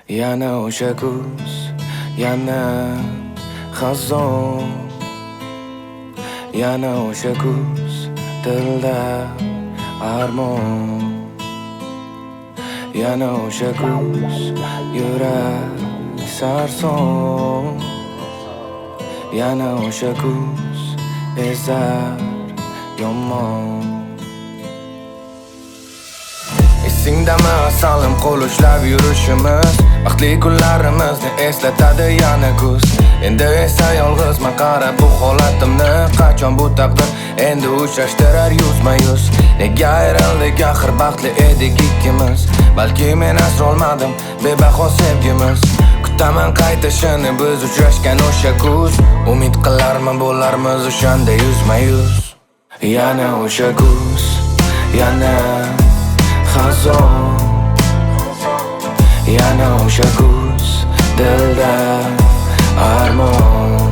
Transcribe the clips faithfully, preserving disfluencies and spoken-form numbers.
Yana o'sha kuz, yana xazon. Yana o'sha kuz, dilda armon. Yana o'sha kuz, yurak sarson. Yana o'sha kuz, ezar yomon. Esingdami asalim qo'l ushlab yurishimiz, vaqtli kunlarimizni eslatadi yana kuz. Endi esa yolg'izman, qara bu holatimni, qachon bu taqdir endi uchrashtirar yuzma yuz. Nega ayrildik, axir baxtli edik ikkimiz. Balki men asrolmadim bebaho sevgimiz. Kutaman qaytishini biz uchrashgan o'sha kuz. Umid qilarman bo'larmiz o'shanda yuzma yuz. Yana o'sha kuz, yana xazon. Yana o'sha kuz, dilda armon.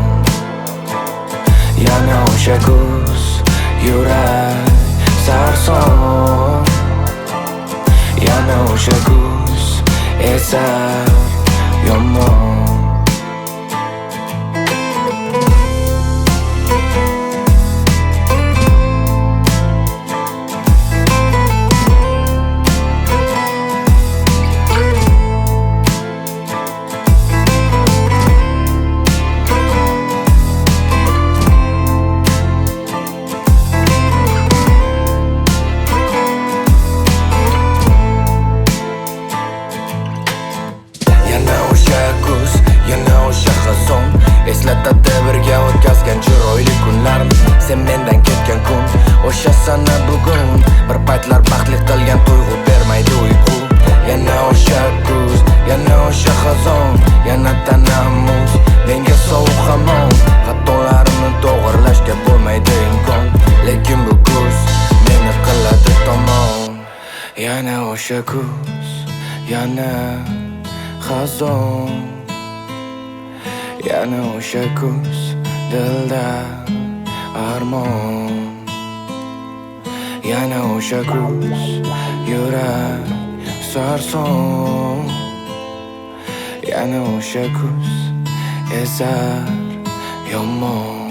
Yana o'sha kuz, yurak sarson. Yana o'sha kuz, esar yomon. Eslatadi birga o'tkazgan chiroyli kunlarni. Sen mendan ketgan kun, o'sha sana bugun. Bir paytlar baxtli qilgan tuyg'u bermaydi uyqu. Yana o'sha kuz, yana o'sha xazon. Yana tanamiz menga sovuq hamon. Xatolarimni to'g'irlashga bo'lmaydi imkon, lekin bu kuz meni qiladi tomon. Yana o'sha kuz, yana xazon. Yana o'sha kuz, dilda armon. Yana o'sha kuz, yurak sarson. Yana o'sha kuz, ezar yomon.